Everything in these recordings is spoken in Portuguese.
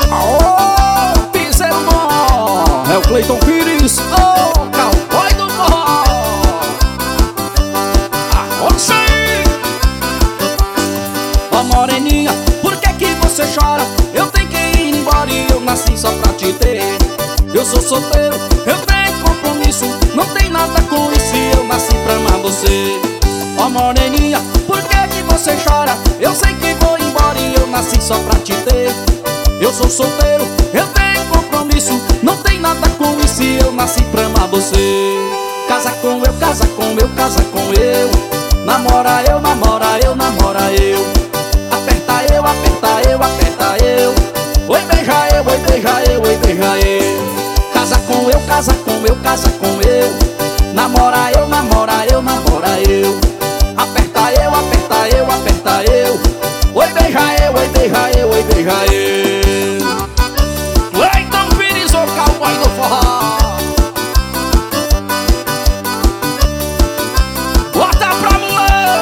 Aô, piseiro bom, é o Cleiton Pires, ô, cowboy do forró. Arrocha aí. Ó moreninha, por que que você chora? Eu tenho que ir embora e eu nasci só pra te ter. Eu sou solteiro, eu tenho compromisso, não tem nada com isso e eu nasci pra amar você. Ó moreninha, por que que você chora? Eu sei que vou embora e eu nasci só pra te ter. Eu sou solteiro, eu tenho compromisso, não tem nada com isso e eu nasci pra amar você. Casa com eu, casa com eu, casa com eu. Namora eu, namora eu, namora eu. Aperta eu, aperta eu, aperta eu. Oi, beija eu, oi, beija eu, oi, beija eu. Casa com eu, casa com eu, casa com eu. Namora eu, namora eu, namora eu. Aperta eu, aperta eu, aperta eu. Oi, beija eu, oi, beija eu, oi, beija eu. Cleiton Pires, o cowboy do forró. Bota pra mulher.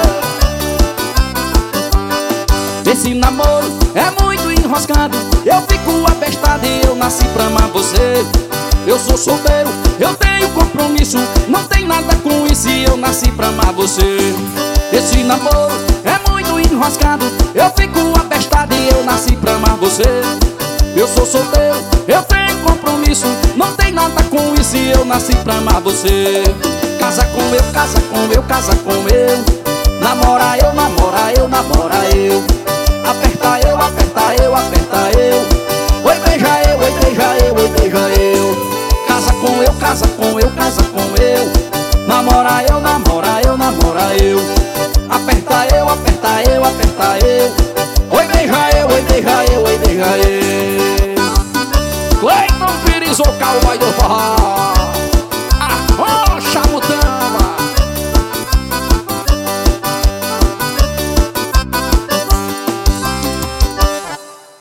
Esse namoro é muito enroscado, eu fico abestado e eu nasci pra amar você. Eu sou solteiro, eu tenho compromisso, não tem nada com isso e eu nasci pra amar você. Esse namoro é muito enroscado, eu fico abestado e eu nasci pra amar você. Eu sou solteiro, eu tenho compromisso, não tem nada com isso e eu nasci pra amar você. Casa com eu, casa com eu, casa com eu. Namora eu, namora eu, namora eu. Aperta eu, aperta eu, aperta eu. Oi, beija eu, oi, beija eu, oi, beija eu. Casa com eu, casa com eu, casa com eu. Namora eu, namora eu, namora eu. Aperta eu, aperta eu, aperta eu. Oi, beija eu, oi, beija eu, oi, beija eu. Cleiton Pires, o cowboy do forró.